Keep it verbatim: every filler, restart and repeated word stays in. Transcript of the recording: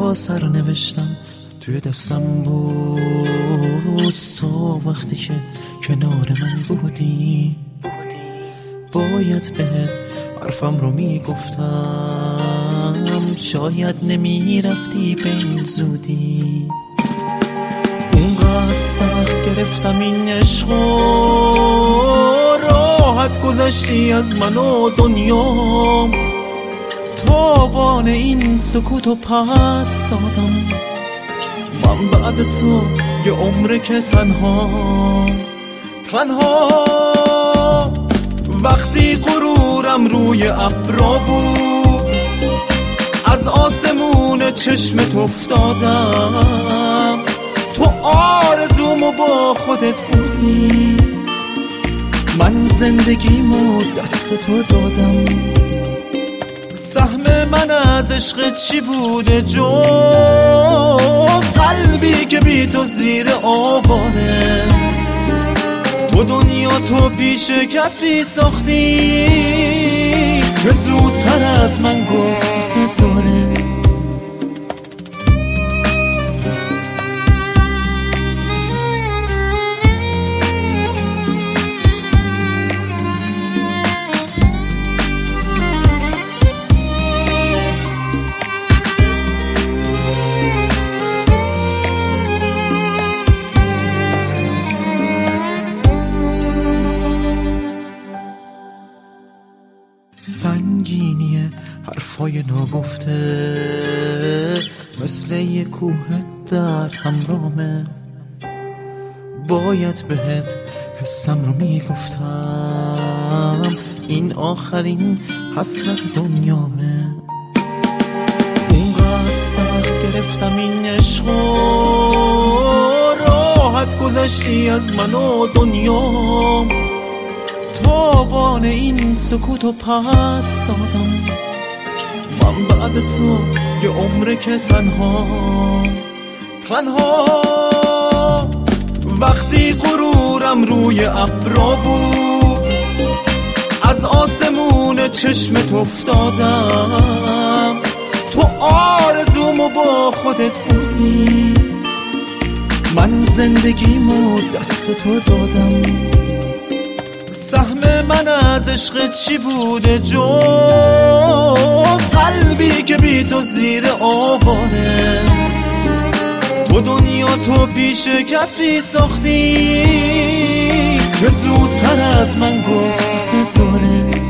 خلاصه رو نوشتم توی دستم بود تو وقتی که کنار من بودی باید بهت حرفم رو میگفتم شاید نمیرفتی به این زودی اونقدر سخت گرفتم این عشق راحت گذشتی از من و دنیام تاوان این سکوتو پس دادم من بعد تو یه عمره که تنها تنها وقتی غرورم روی ابرا بود از آسمون چشمت افتادم تو آرزومو با خودت بردی من زندگیمو دست تو دادم سهم من از عشق چی بوده جز قلبی که بی تو زیر آواره تو دنیا تو پیش کسی ساختی که زودتر از من گفت دوست داره سنگینی حرفای ناگفته مثل یه کوه در همرامه باید بهت حسم رو میگفتم این آخرین حسرت دنیامه اونقدر سخت گرفتم این عشق راحت گذشتی از من و دنیام تاوان این سکوتو پس دادم من بعد تو یه عمره که تنها تنها وقتی غرورم روی ابرا بود از آسمون چشمت افتادم تو آرزومو با خودت بردی من زندگیمو دست تو دادم سهم من از عشق چی بوده جز قلبی که بی تو زیر آواره تو دنیا تو پیش کسی ساختی که زودتر از من گفت دوست داره